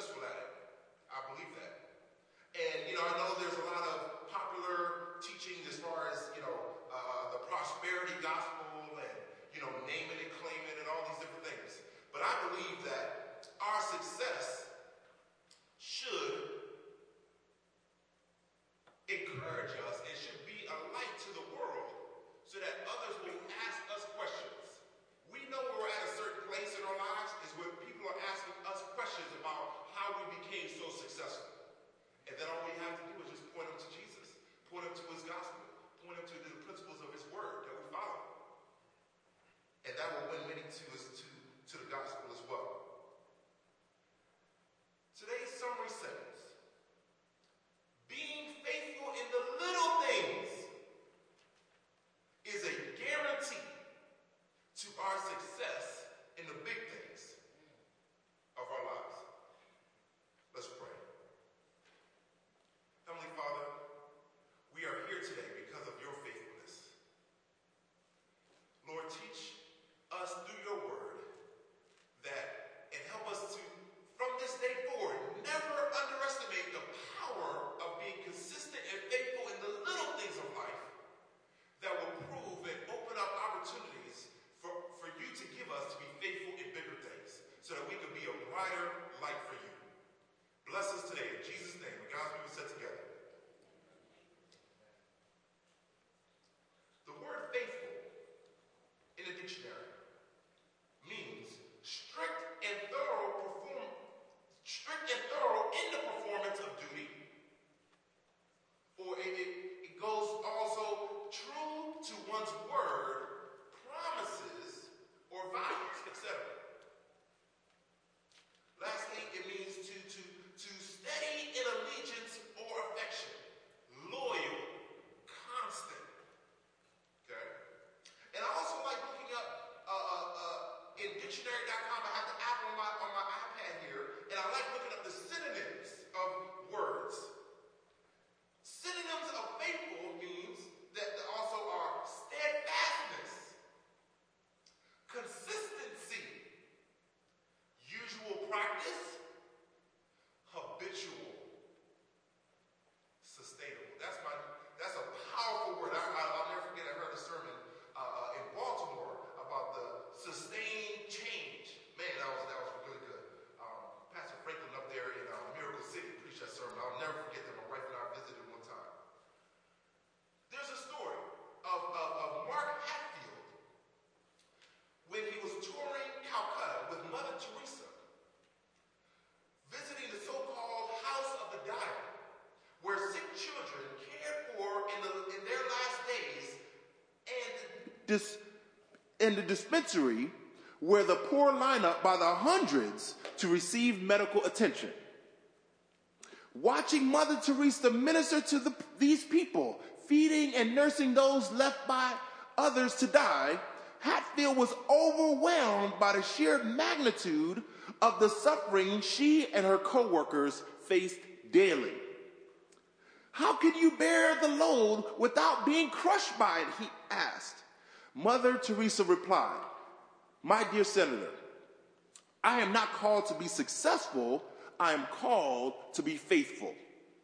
successful at it. I believe that. And, I know there's a lot of popular teaching as far as, the prosperity gospel and, name it and claim it and all these different things. But I believe that our success should encourage us and should be a light to the world so that others will ask us questions. We know we're at a certain place in our lives is where people are asking us questions about how we became so successful. And then all we have to do is just point them to Jesus, point them to his gospel, point them to the principles of his word that we follow. And that will win many to the gospel as well. Today's summary sentence: being faithful in the little things is a guarantee to our success in the big things of our lives. Let's pray. Heavenly Father, we are here today because of your faithfulness. Lord, teach us through your word and help us to, from this day forward, never underestimate the power of being consistent and faithful in the little things of life that will prove and open up opportunities for you to give us to be faithful in bigger things so that we can be a brighter light for you. Bless us today in Jesus' name. And God's people said together. The word faithful in the dictionary means strict and thorough in the performance of duty. Or it goes also true to one's word, promises, or vows, etc. Lastly, it means to steady in allegiance or affection, loyal, constant. Okay? And I also like looking up in dictionary.com. I have the app on my iPad here, and I like looking up the synonyms of words. Synonyms of faithful means that there also are steadfastness, consistency, usual practice, habitual, sustainable. That's a powerful word. I'll never forget. I heard a sermon in Baltimore about the sustained change. Man, that was really good. Pastor Franklin up there in Miracle City preached that sermon. I'll never forget that. My wife and I visited one time. There's a story of Mark Hatfield when he was touring Calcutta with Mother Teresa, visiting the so-called House of the Dying, where sick children cared for in their last days, and the dispensary where the poor line up by the hundreds to receive medical attention. Watching Mother Teresa minister to these people, feeding and nursing those left by others to die, Hatfield was overwhelmed by the sheer magnitude of the suffering she and her co-workers faced daily. How can you bear the load without being crushed by it? He asked. Mother Teresa replied, my dear Senator, I am not called to be successful. I am called to be faithful.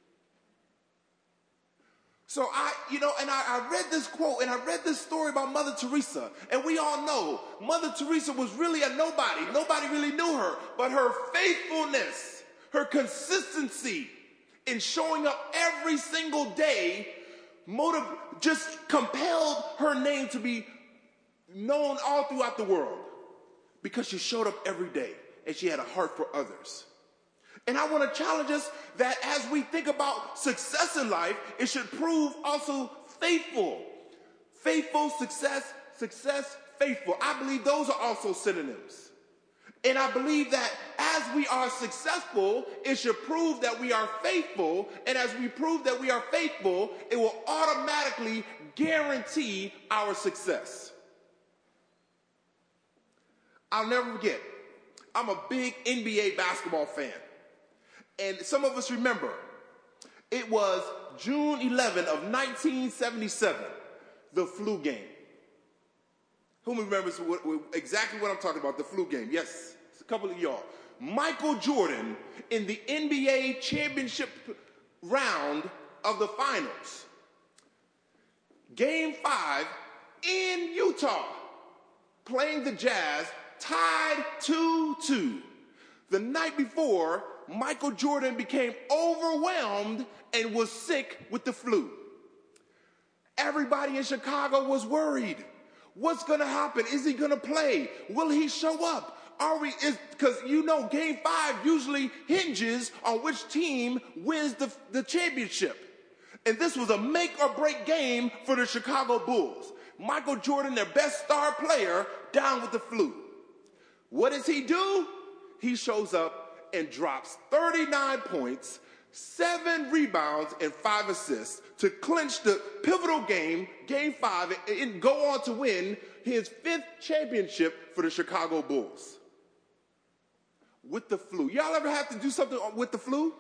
So I read this quote and I read this story about Mother Teresa, and we all know Mother Teresa was really a nobody. Nobody really knew her, but her faithfulness, her consistency in showing up every single day just compelled her name to be known all throughout the world because she showed up every day and she had a heart for others. And I want to challenge us that as we think about success in life, it should prove also faithful. Faithful, success, faithful. I believe those are also synonyms. And I believe that as we are successful, it should prove that we are faithful. And as we prove that we are faithful, it will automatically guarantee our success. I'll never forget, I'm a big NBA basketball fan. And some of us remember, it was June 11 of 1977, the flu game. Who remembers exactly what I'm talking about, the flu game? Yes, it's a couple of y'all. Michael Jordan in the NBA championship round of the finals. Game 5 in Utah, playing the Jazz, tied 2-2. The night before, Michael Jordan became overwhelmed and was sick with the flu. Everybody in Chicago was worried. What's going to happen? Is he going to play? Will he show up? Because Game 5 usually hinges on which team wins the championship. And this was a make or break game for the Chicago Bulls. Michael Jordan, their best star player, down with the flu. What does he do? He shows up and drops 39 points, 7 rebounds, and 5 assists to clinch the pivotal game, Game 5, and go on to win his 5th championship for the Chicago Bulls. With the flu. Y'all ever have to do something with the flu?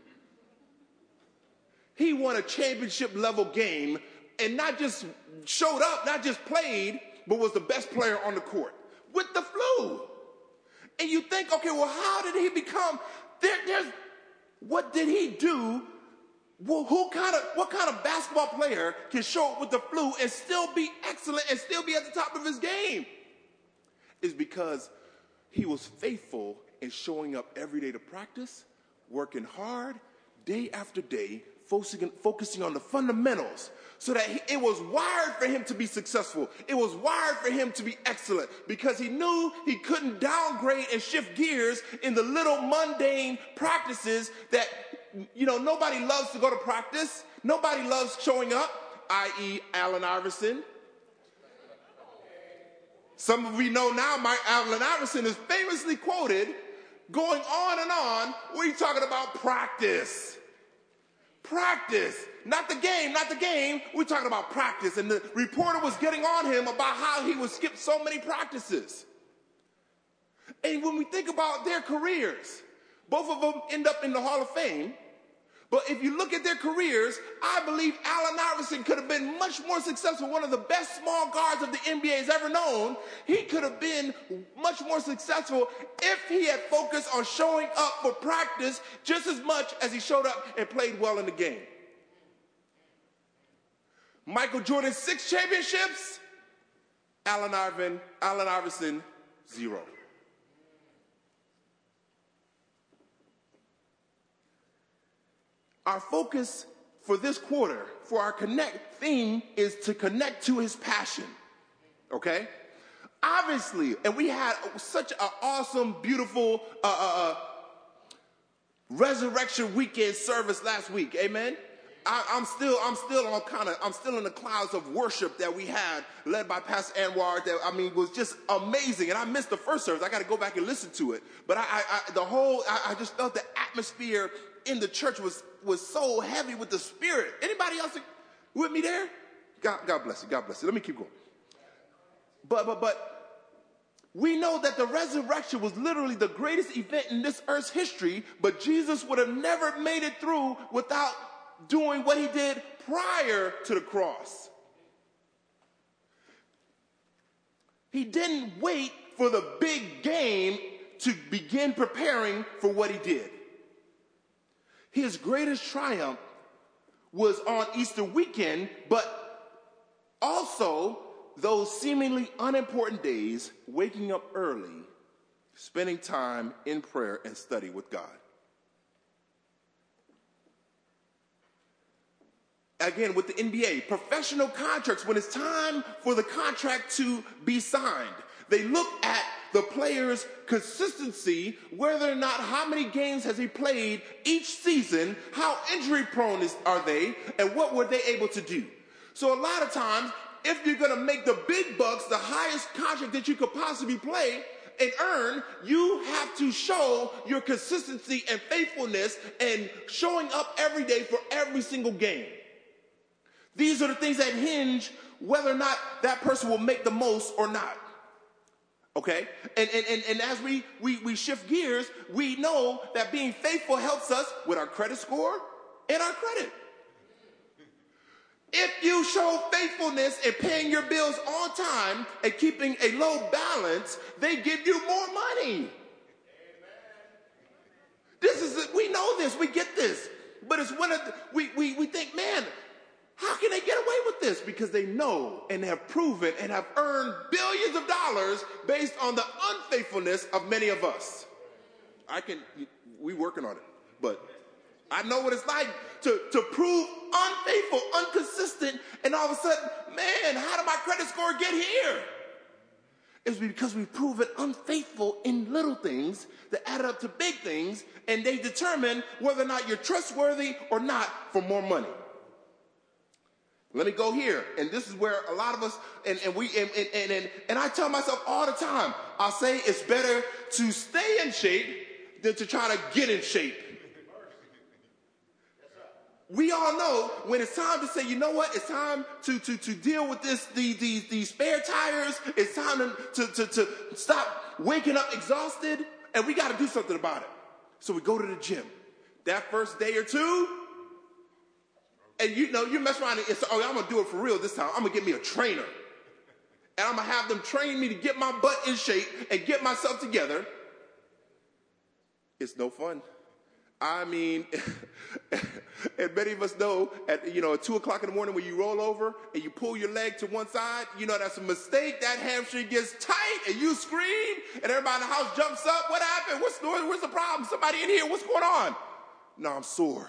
He won a championship level game and not just showed up, not just played, but was the best player on the court with the flu. And you think, okay, well, how did he become, what did he do? Well, what kind of basketball player can show up with the flu and still be excellent and still be at the top of his game? It's because he was faithful in showing up every day to practice, working hard, day after day, focusing on the fundamentals so that it was wired for him to be successful. It was wired for him to be excellent because he knew he couldn't downgrade and shift gears in the little mundane practices that, nobody loves to go to practice. Nobody loves showing up, i.e. Allen Iverson. Some of you know now, Allen Iverson is famously quoted going on and on when he's talking about practice. Practice. Not the game. We're talking about practice. And the reporter was getting on him about how he would skip so many practices. And when we think about their careers, both of them end up in the Hall of Fame. But if you look at their careers, I believe Allen Iverson could have been much more successful, one of the best small guards of the NBA has ever known. He could have been much more successful if he had focused on showing up for practice just as much as he showed up and played well in the game. Michael Jordan, 6 championships. Allen Iverson, 0. Our focus for this quarter, for our connect theme, is to connect to his passion, okay? Obviously, and we had such an awesome, beautiful resurrection weekend service last week, amen? I'm still in the clouds of worship that we had, led by Pastor Anwar, that, was just amazing. And I missed the first service. I got to go back and listen to it. But I just felt the atmosphere in the church was so heavy with the Spirit. Anybody else with me there? God bless you. God bless you. Let me keep going. But we know that the resurrection was literally the greatest event in this earth's history, but Jesus would have never made it through without doing what he did prior to the cross. He didn't wait for the big game to begin preparing for what he did. His greatest triumph was on Easter weekend, but also those seemingly unimportant days, waking up early, spending time in prayer and study with God. Again, with the NBA, professional contracts, when it's time for the contract to be signed, they look at the player's consistency, whether or not how many games has he played each season, how injury prone are they, and what were they able to do. So a lot of times, if you're going to make the big bucks, the highest contract that you could possibly play and earn, you have to show your consistency and faithfulness and showing up every day for every single game. These are the things that hinge whether or not that person will make the most or not. Okay? And as we shift gears, we know that being faithful helps us with our credit score and our credit. If you show faithfulness in paying your bills on time and keeping a low balance, they give you more money. Amen. But it's when we think, man, how can they get away with this? Because they know and have proven and have earned billions of dollars based on the unfaithfulness of many of us. We working on it, but I know what it's like to prove unfaithful, inconsistent, and all of a sudden, man, how did my credit score get here? It's because we've proven unfaithful in little things that add up to big things, and they determine whether or not you're trustworthy or not for more money. Let me go here, and this is where a lot of us, and I tell myself all the time, I'll say it's better to stay in shape than to try to get in shape. We all know when it's time to say, you know what, it's time to deal with these spare tires. It's time to stop waking up exhausted, and we got to do something about it. So we go to the gym. That first day or two, and you mess around and say, oh, I'm going to do it for real this time. I'm going to get me a trainer. And I'm going to have them train me to get my butt in shape and get myself together. It's no fun. I mean, and many of us know at 2 o'clock in the morning when you roll over and you pull your leg to one side, that's a mistake. That hamstring gets tight and you scream and everybody in the house jumps up. What happened? What's the problem? Somebody in here, what's going on? No, I'm sore.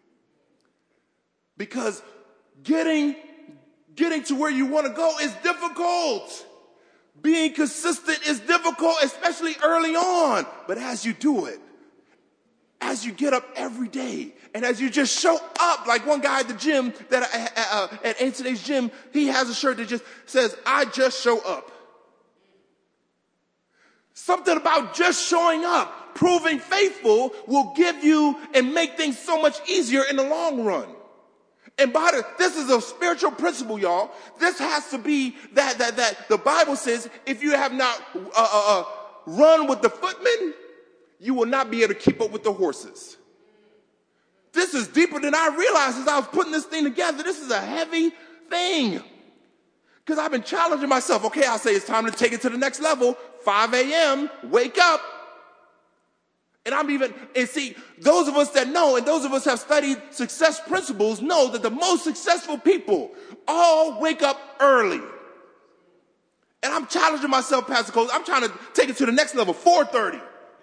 Because getting to where you want to go is difficult. Being consistent is difficult, especially early on. But as you do it, as you get up every day, and as you just show up, like one guy at the gym, at today's gym, he has a shirt that just says, I just show up. Something about just showing up, proving faithful, will give you and make things so much easier in the long run. And this is a spiritual principle, y'all. This has to be that the Bible says, if you have not run with the footmen, you will not be able to keep up with the horses. This is deeper than I realized as I was putting this thing together. This is a heavy thing. Because I've been challenging myself. Okay, I'll say it's time to take it to the next level. 5 a.m., wake up. And see, those of us that know and those of us have studied success principles know that the most successful people all wake up early. And I'm challenging myself, Pastor Cole. I'm trying to take it to the next level, 4:30.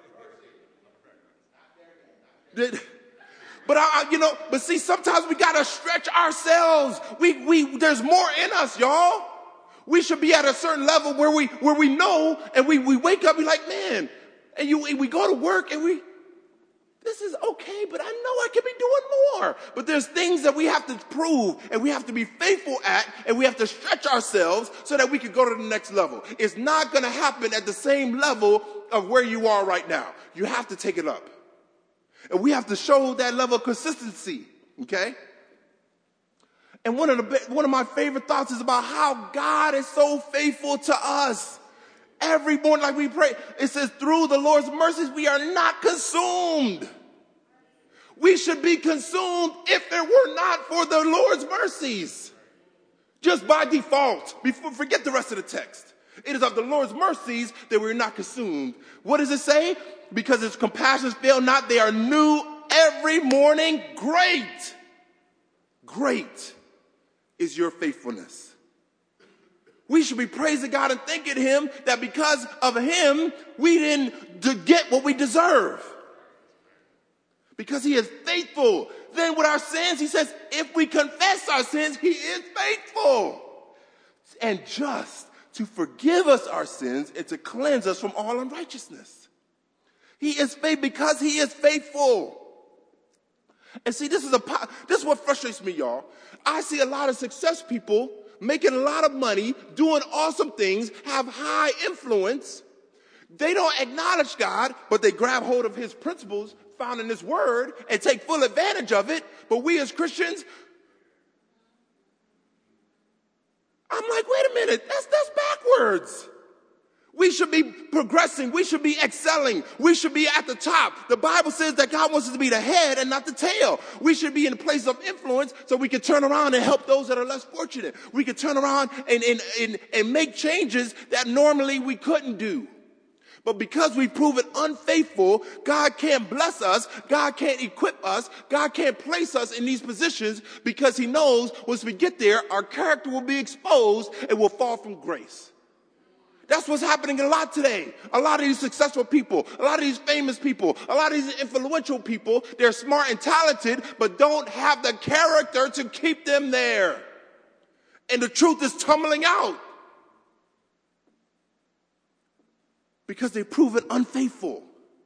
But see, sometimes we gotta stretch ourselves. There's more in us, y'all. We should be at a certain level where we know, and we wake up, we're like, man, and we go to work, and this is okay, but I know I can be doing more. But there's things that we have to prove, and we have to be faithful at, and we have to stretch ourselves so that we can go to the next level. It's not gonna happen at the same level of where you are right now. You have to take it up. And we have to show that level of consistency, okay? And one of my favorite thoughts is about how God is so faithful to us. Every morning, like we pray, it says, through the Lord's mercies, we are not consumed. We should be consumed if it were not for the Lord's mercies. Just by default. Forget the rest of the text. It is of the Lord's mercies that we're not consumed. What does it say? Because his compassions fail not, they are new every morning. Great is your faithfulness. We should be praising God and thanking him that because of him, we didn't get what we deserve. Because he is faithful. Then with our sins, he says, if we confess our sins, he is faithful and just to forgive us our sins and to cleanse us from all unrighteousness. He is faithful because he is faithful. And see, this is what frustrates me, y'all. I see a lot of success people making a lot of money, doing awesome things, have high influence. They don't acknowledge God, but they grab hold of his principles found in his word and take full advantage of it. But we as Christians, I'm like, wait a minute, that's backwards. We should be progressing. We should be excelling. We should be at the top. The Bible says that God wants us to be the head and not the tail. We should be in a place of influence so we can turn around and help those that are less fortunate. We can turn around and make changes that normally we couldn't do. But because we've proven unfaithful, God can't bless us, God can't equip us, God can't place us in these positions because he knows once we get there, our character will be exposed and will fall from grace. That's what's happening a lot today. A lot of these successful people, a lot of these famous people, a lot of these influential people, they're smart and talented, but don't have the character to keep them there. And the truth is tumbling out. Because they've proven unfaithful.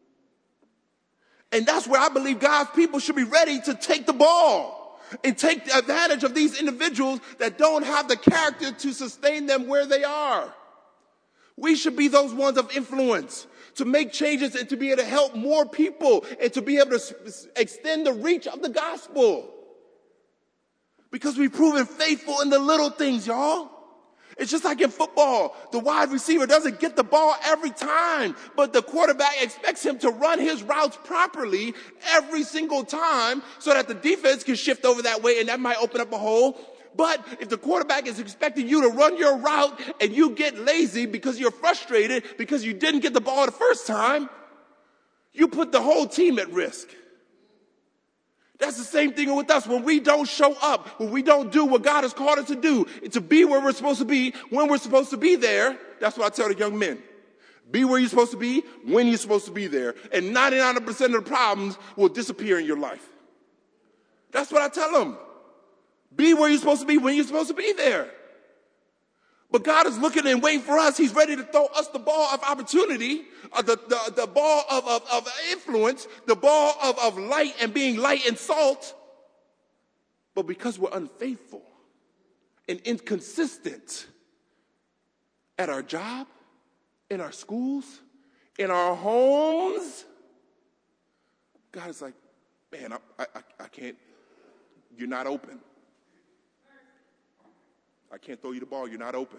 And that's where I believe God's people should be ready to take the ball and take advantage of these individuals that don't have the character to sustain them where they are. We should be those ones of influence to make changes and to be able to help more people and to be able to extend the reach of the gospel. Because we've proven faithful in the little things, y'all. It's just like in football. The wide receiver doesn't get the ball every time, but the quarterback expects him to run his routes properly every single time so that the defense can shift over that way and that might open up a hole. But if the quarterback is expecting you to run your route and you get lazy because you're frustrated because you didn't get the ball the first time, you put the whole team at risk. That's the same thing with us. When we don't show up, when we don't do what God has called us to do, to be where we're supposed to be, when we're supposed to be there, that's what I tell the young men. Be where you're supposed to be, when you're supposed to be there, and 99% of the problems will disappear in your life. That's what I tell them. Be where you're supposed to be, when you're supposed to be there. But God is looking and waiting for us. He's ready to throw us the ball of opportunity, the ball of influence, the ball of light and being light and salt. But because we're unfaithful and inconsistent at our job, in our schools, in our homes, God is like, man, I can't, you're not open. I can't throw you the ball. You're not open.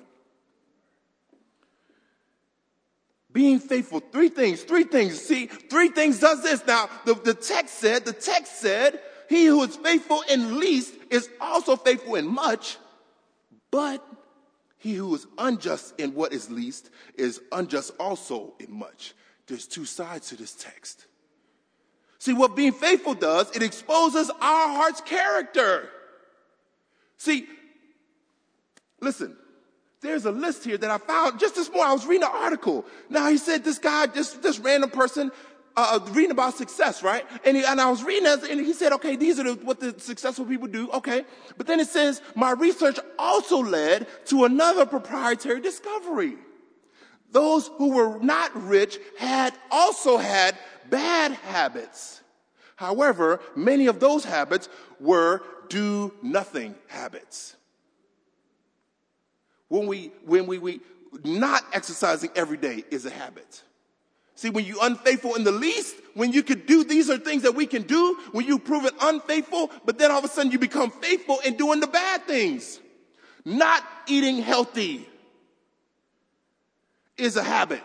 Being faithful. Three things. See, three things does this. Now, the text said, he who is faithful in least is also faithful in much, but he who is unjust in what is least is unjust also in much. There's two sides to this text. See, what being faithful does, it exposes our heart's character. See, listen, there's a list here that I found just this morning. I was reading an article. Now, he said this guy, this random person, reading about success, right? And I was reading that, and he said, okay, these are what the successful people do. Okay. But then it says, my research also led to another proprietary discovery. Those who were not rich also had bad habits. However, many of those habits were do-nothing habits. When we not exercising every day is a habit. See, when you're unfaithful in the least, when you could do, these are things that we can do, when you prove it unfaithful, but then all of a sudden you become faithful in doing the bad things. Not eating healthy is a habit.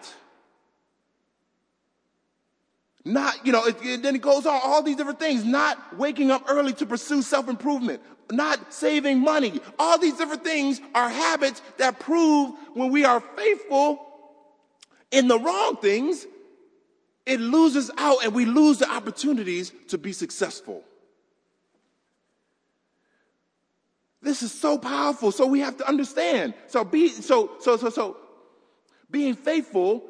Not, then it goes on, all these different things. Not waking up early to pursue self-improvement. Not saving money. All these different things are habits that prove when we are faithful in the wrong things, it loses out and we lose the opportunities to be successful. This is so powerful. So we have to understand. Being faithful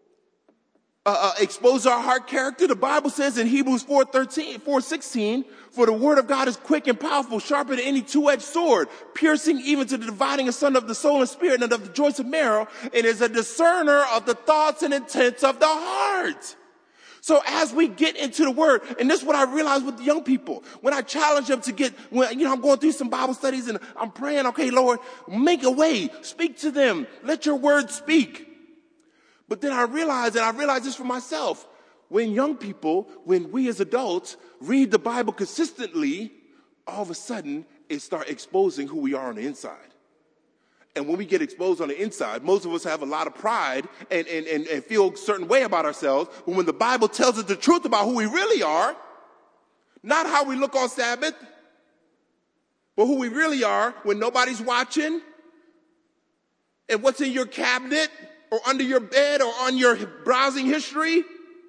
expose our heart character. The Bible says in Hebrews 4:16, for the word of God is quick and powerful, sharper than any two-edged sword, piercing even to the dividing asunder of the soul and spirit and of the joints and marrow, and is a discerner of the thoughts and intents of the heart. So as we get into the word, and this is what I realized with the young people, when I challenge them I'm going through some Bible studies and I'm praying, okay, Lord, make a way, speak to them, let your word speak. But then I realized this for myself, when we as adults read the Bible consistently, all of a sudden it starts exposing who we are on the inside. And when we get exposed on the inside, most of us have a lot of pride and feel a certain way about ourselves. But when the Bible tells us the truth about who we really are, not how we look on Sabbath, but who we really are when nobody's watching and what's in your cabinet or under your bed or on your browsing history,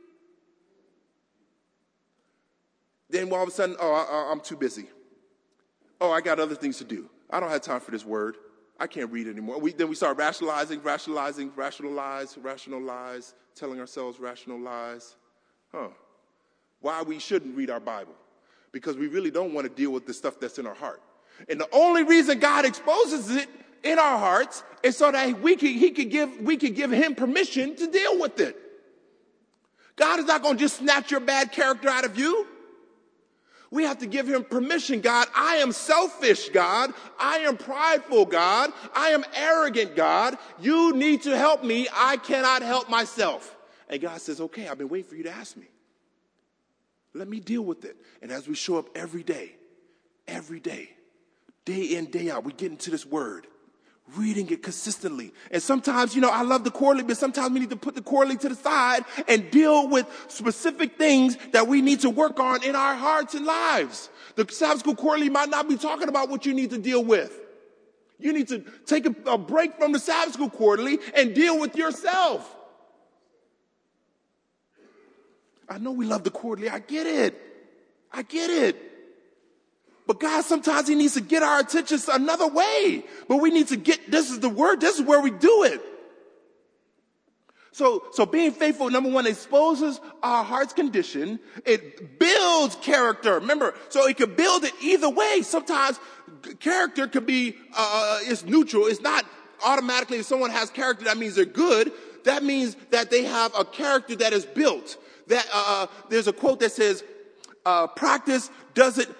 then all of a sudden, I'm too busy. Oh, I got other things to do. I don't have time for this word. I can't read anymore. Then we start rationalizing, telling ourselves rational lies. Why we shouldn't read our Bible? Because we really don't want to deal with the stuff that's in our heart. And the only reason God exposes it in our hearts is so that we could give him permission to deal with it. God is not going to just snatch your bad character out of you. We have to give him permission. God, I am selfish, God. I am prideful, God. I am arrogant, God. You need to help me. I cannot help myself. And God says, okay, I've been waiting for you to ask me. Let me deal with it. And as we show up every day, day in, day out, we get into this word, reading it consistently. And sometimes, I love the quarterly, but sometimes we need to put the quarterly to the side and deal with specific things that we need to work on in our hearts and lives. The Sabbath School quarterly might not be talking about what you need to deal with. You need to take a break from the Sabbath School quarterly and deal with yourself. I know we love the quarterly. I get it. But God, sometimes he needs to get our attention another way. But we need to this is the word, this is where we do it. So being faithful, number one, exposes our heart's condition. It builds character. Remember, so it could build it either way. Sometimes character could be, it's neutral. It's not automatically if someone has character, that means they're good. That means that they have a character that is built. That there's a quote that says, practice doesn't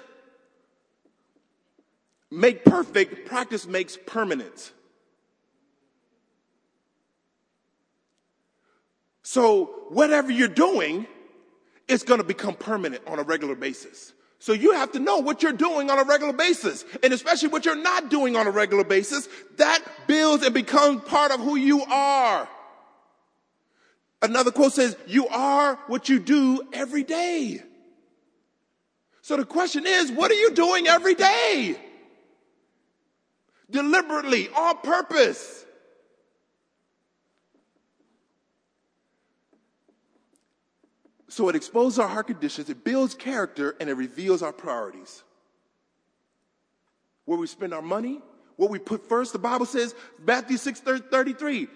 make perfect, practice makes permanent. So whatever you're doing, it's going to become permanent on a regular basis. So you have to know what you're doing on a regular basis. And especially what you're not doing on a regular basis, that builds and becomes part of who you are. Another quote says, you are what you do every day. So the question is, what are you doing every day? Deliberately, on purpose. So it exposes our heart conditions, it builds character, and it reveals our priorities. Where we spend our money, what we put first. The Bible says, Matthew 6:33,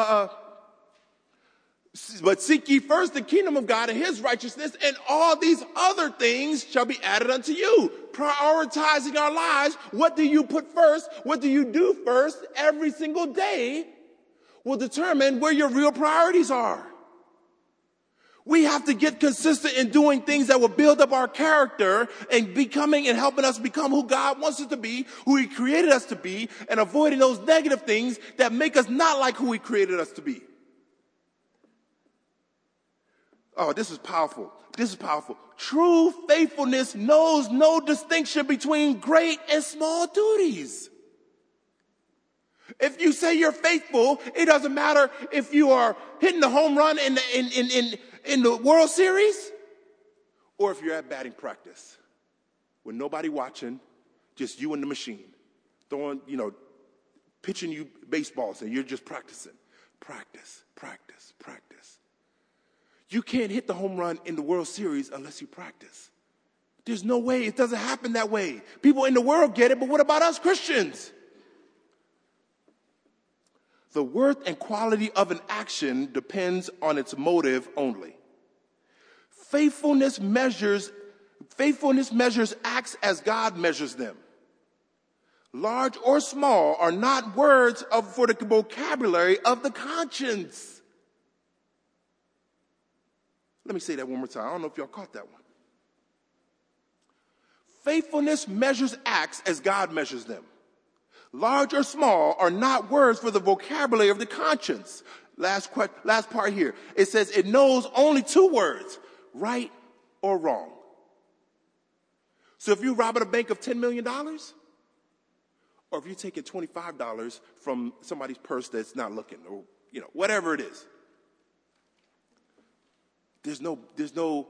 but seek ye first the kingdom of God and his righteousness, and all these other things shall be added unto you. Prioritizing our lives, what do you put first? What do you do first every single day will determine where your real priorities are. We have to get consistent in doing things that will build up our character and becoming and helping us become who God wants us to be, who he created us to be, and avoiding those negative things that make us not like who he created us to be. Oh, this is powerful. True faithfulness knows no distinction between great and small duties. If you say you're faithful, it doesn't matter if you are hitting the home run in the World Series or if you're at batting practice with nobody watching, just you and the machine, throwing, pitching you baseballs and you're just practicing. Practice. You can't hit the home run in the World Series unless you practice. There's no way. It doesn't happen that way. People in the world get it, but what about us Christians? The worth and quality of an action depends on its motive only. Faithfulness measures acts as God measures them. Large or small are not words for the vocabulary of the conscience. Let me say that one more time. I don't know if y'all caught that one. Faithfulness measures acts as God measures them. Large or small are not words for the vocabulary of the conscience. Last part here. It says it knows only two words, right or wrong. So if you're robbing a bank of $10 million, or if you're taking $25 from somebody's purse that's not looking, or whatever it is, there's no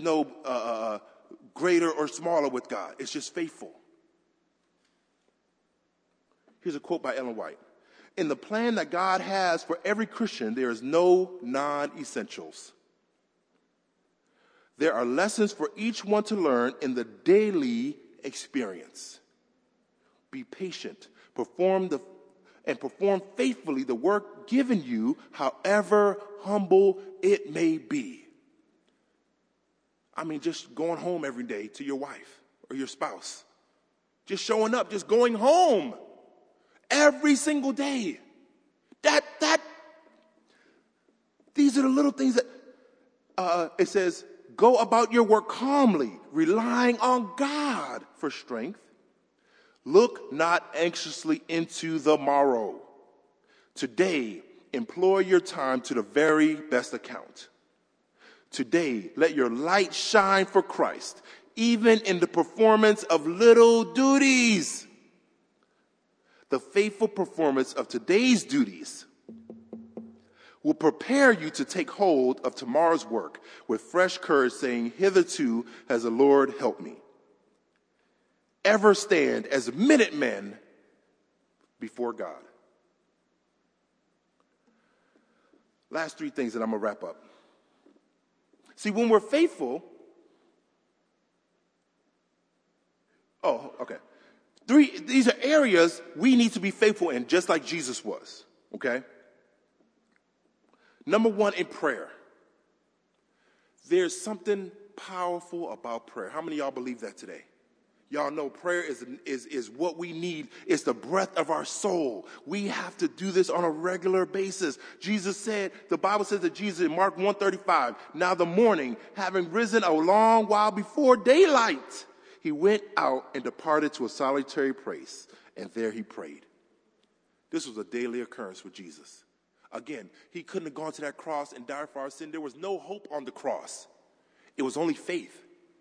greater or smaller with God. It's just faithful. Here's a quote by Ellen White. in the plan that God has for every Christian, there is no non-essentials. There are lessons for each one to learn in the daily experience. Be patient, perform faithfully the work given you, however humble it may be. I mean, just going home every day to your wife or your spouse. Just showing up, just going home every single day. These are the little things that it says, go about your work calmly, relying on God for strength. Look not anxiously into the morrow. Today, employ your time to the very best account. Today, let your light shine for Christ, even in the performance of little duties. The faithful performance of today's duties will prepare you to take hold of tomorrow's work with fresh courage, saying, hitherto has the Lord helped me. Ever stand as Minutemen before God. Last three things that I'm going to wrap up. See, when we're faithful, these are areas we need to be faithful in, just like Jesus was, okay? Number one, in prayer. There's something powerful about prayer. How many of y'all believe that today? Y'all know prayer is what we need. It's the breath of our soul. We have to do this on a regular basis. The Bible says that Jesus in Mark 1:35, now the morning, having risen a long while before daylight, he went out and departed to a solitary place, and there he prayed. This was a daily occurrence with Jesus. Again, he couldn't have gone to that cross and died for our sin. There was no hope on the cross. It was only faith.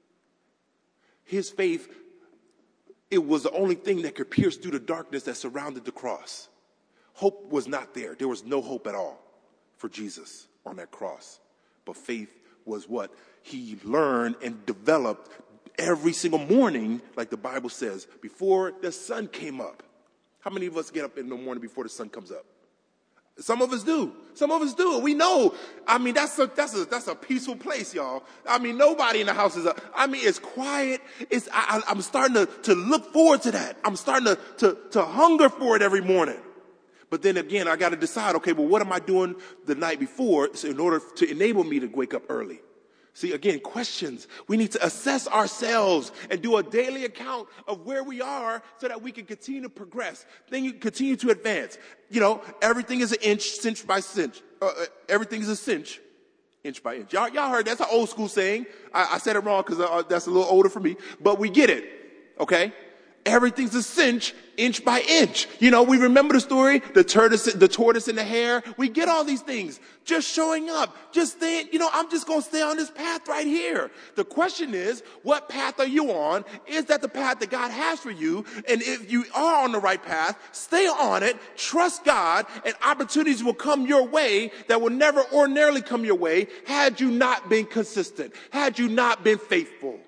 His faith, it was the only thing that could pierce through the darkness that surrounded the cross. Hope was not there. There was no hope at all for Jesus on that cross. But faith was what he learned and developed every single morning, like the Bible says, before the sun came up. How many of us get up in the morning before the sun comes up? Some of us do. Some of us do. We know. I mean, that's a peaceful place, y'all. I mean, nobody in the house is it's quiet. I'm starting to look forward to that. I'm starting to hunger for it every morning. But then again, I got to decide, okay, well, what am I doing the night before in order to enable me to wake up early? See, again, questions. We need to assess ourselves and do a daily account of where we are so that we can continue to progress, continue to advance. You know, everything is an inch, cinch by cinch. Everything is a cinch, inch by inch. Y'all heard that's an old school saying. I said it wrong because that's a little older for me, but we get it, okay? Everything's a cinch, inch by inch. You know, we remember the story, the tortoise and the hare. We get all these things. Just showing up, just staying, I'm just going to stay on this path right here. The question is, what path are you on? Is that the path that God has for you? And if you are on the right path, stay on it, trust God, and opportunities will come your way that will never ordinarily come your way had you not been consistent, had you not been faithful.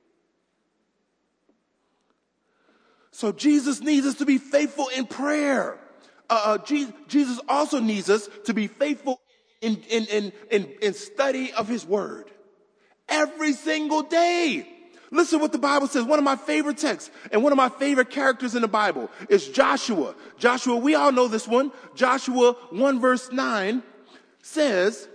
So Jesus needs us to be faithful in prayer. Jesus also needs us to be faithful in study of his word. Every single day. Listen what the Bible says. One of my favorite texts and one of my favorite characters in the Bible is Joshua. Joshua, we all know this one. Joshua 1 verse 9 says,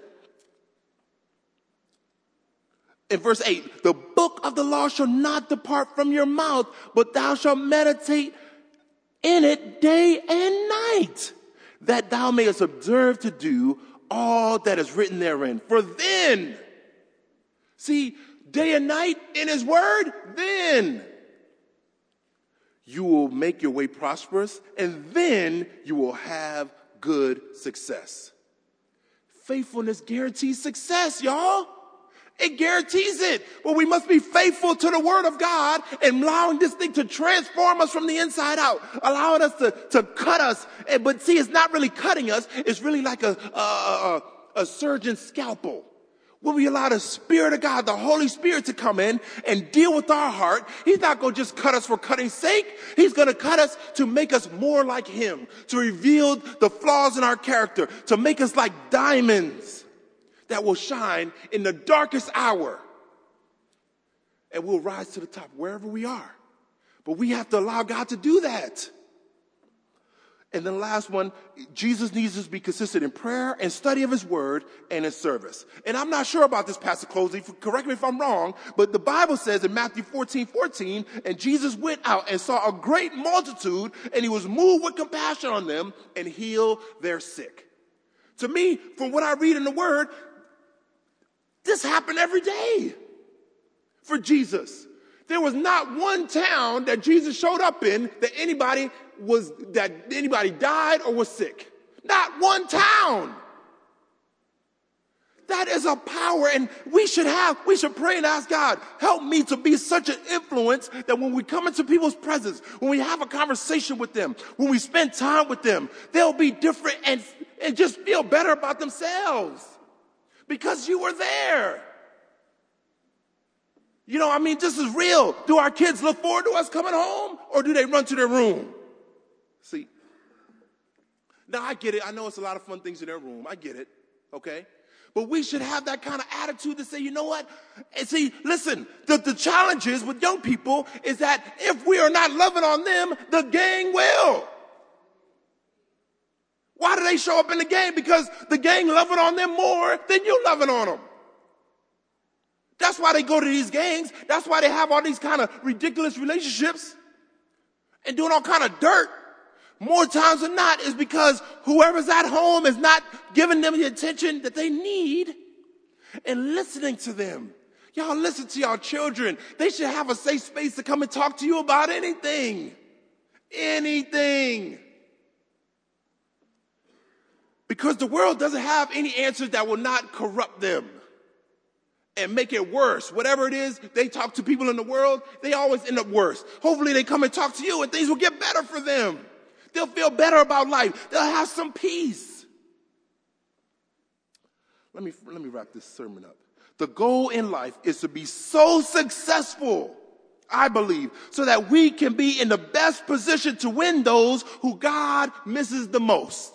in verse 8, the book of the law shall not depart from your mouth, but thou shalt meditate in it day and night, that thou mayest observe to do all that is written therein. For then, see, day and night in his word, then you will make your way prosperous, and then you will have good success. Faithfulness guarantees success, y'all. It guarantees it. But we must be faithful to the word of God and allowing this thing to transform us from the inside out, allowing us to cut us. But see, it's not really cutting us. It's really like a surgeon's scalpel. When we allow the Spirit of God, the Holy Spirit, to come in and deal with our heart, he's not going to just cut us for cutting's sake. He's going to cut us to make us more like him, to reveal the flaws in our character, to make us like diamonds that will shine in the darkest hour. And we'll rise to the top wherever we are. But we have to allow God to do that. And then the last one, Jesus needs us to be consistent in prayer and study of his word and in service. And I'm not sure about this, Pastor Closey. Correct me if I'm wrong, but the Bible says in Matthew 14:14, and Jesus went out and saw a great multitude, and he was moved with compassion on them and healed their sick. To me, from what I read in the word, this happened every day for Jesus. There was not one town that Jesus showed up in that anybody died or was sick. Not one town. That is a power, and we should pray and ask God, help me to be such an influence that when we come into people's presence, when we have a conversation with them, when we spend time with them, they'll be different and just feel better about themselves because you were there. You know, I mean, this is real. Do our kids look forward to us coming home, or do they run to their room? See, now I get it. I know it's a lot of fun things in their room. I get it, okay? But we should have that kind of attitude to say, you know what? And see, listen, the challenge is with young people is that if we are not loving on them, the gang will. Why do they show up in the gang? Because the gang loving on them more than you loving on them. That's why they go to these gangs. That's why they have all these kind of ridiculous relationships and doing all kind of dirt. More times than not is because whoever's at home is not giving them the attention that they need and listening to them. Y'all listen to y'all children. They should have a safe space to come and talk to you about anything. Anything. Because the world doesn't have any answers that will not corrupt them and make it worse. Whatever it is, they talk to people in the world, they always end up worse. Hopefully they come and talk to you and things will get better for them. They'll feel better about life. They'll have some peace. Let me wrap this sermon up. The goal in life is to be so successful, I believe, so that we can be in the best position to win those who God misses the most.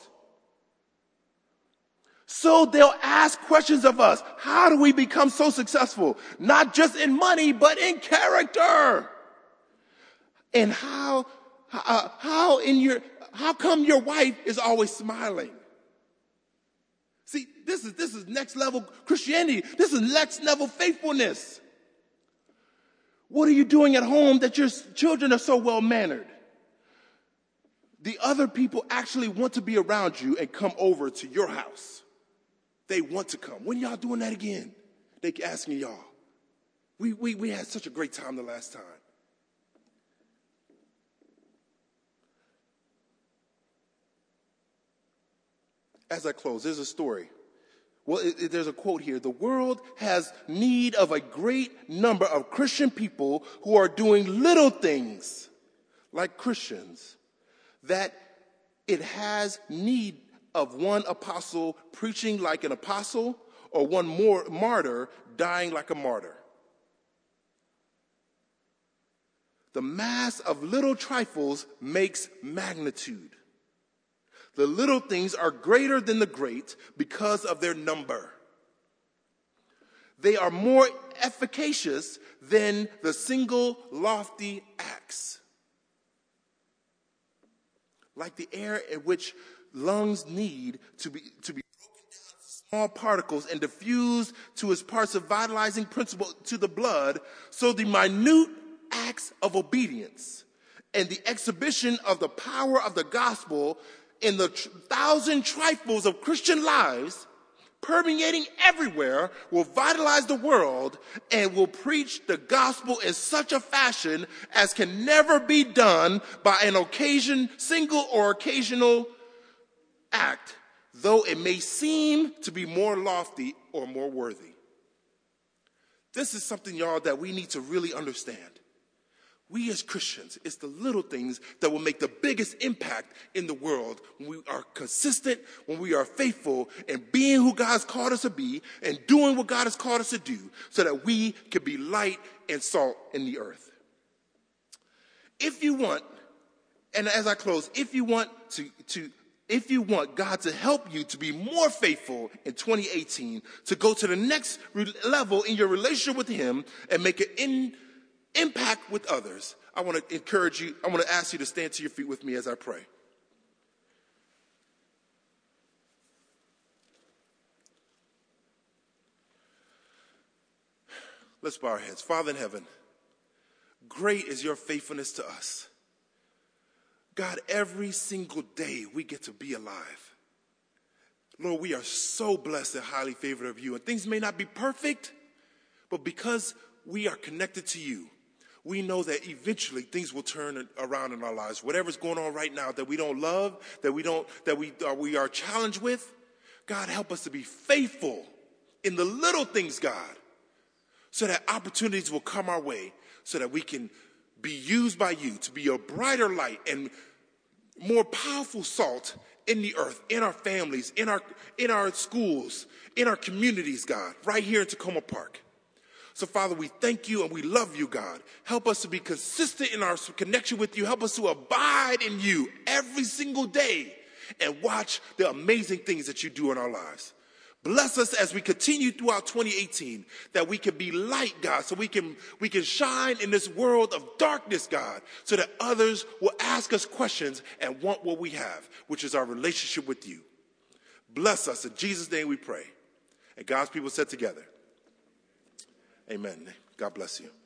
So they'll ask questions of us. How do we become so successful? Not just in money, but in character. And how come your wife is always smiling? See, this is next level Christianity. This is next level faithfulness. What are you doing at home that your children are so well mannered? The other people actually want to be around you and come over to your house. They want to come. When y'all doing that again? They asking y'all. We had such a great time the last time. As I close, there's a story. Well, there's a quote here. The world has need of a great number of Christian people who are doing little things like Christians, that it has need of one apostle preaching like an apostle, or one more martyr dying like a martyr. The mass of little trifles makes magnitude. The little things are greater than the great because of their number. They are more efficacious than the single lofty acts. Like the air in which lungs need to be broken down to small particles and diffused to its parts of vitalizing principle to the blood, so the minute acts of obedience and the exhibition of the power of the gospel in the thousand trifles of Christian lives permeating everywhere will vitalize the world and will preach the gospel in such a fashion as can never be done by an single or occasional act, though it may seem to be more lofty or more worthy. This is something, y'all, that we need to really understand. We as Christians, it's the little things that will make the biggest impact in the world when we are consistent, when we are faithful in being who God's called us to be and doing what God has called us to do so that we can be light and salt in the earth. If you want, and as I close, if you want God to help you to be more faithful in 2018, to go to the next level in your relationship with him and make an impact with others, I want to encourage you, I want to ask you to stand to your feet with me as I pray. Let's bow our heads. Father in heaven, great is your faithfulness to us. God, every single day we get to be alive. Lord, we are so blessed and highly favored of you. And things may not be perfect, but because we are connected to you, we know that eventually things will turn around in our lives. Whatever's going on right now that we don't love, that we are challenged with, God, help us to be faithful in the little things, God, so that opportunities will come our way, so that we can be used by you to be a brighter light and more powerful salt in the earth, in our families, in our schools, in our communities, God, right here in Tacoma Park. So, Father, we thank you and we love you, God. Help us to be consistent in our connection with you. Help us to abide in you every single day and watch the amazing things that you do in our lives. Bless us as we continue throughout 2018, that we can be light, God, so we can shine in this world of darkness, God, so that others will ask us questions and want what we have, which is our relationship with you. Bless us. In Jesus' name we pray. And God's people said together, amen. God bless you.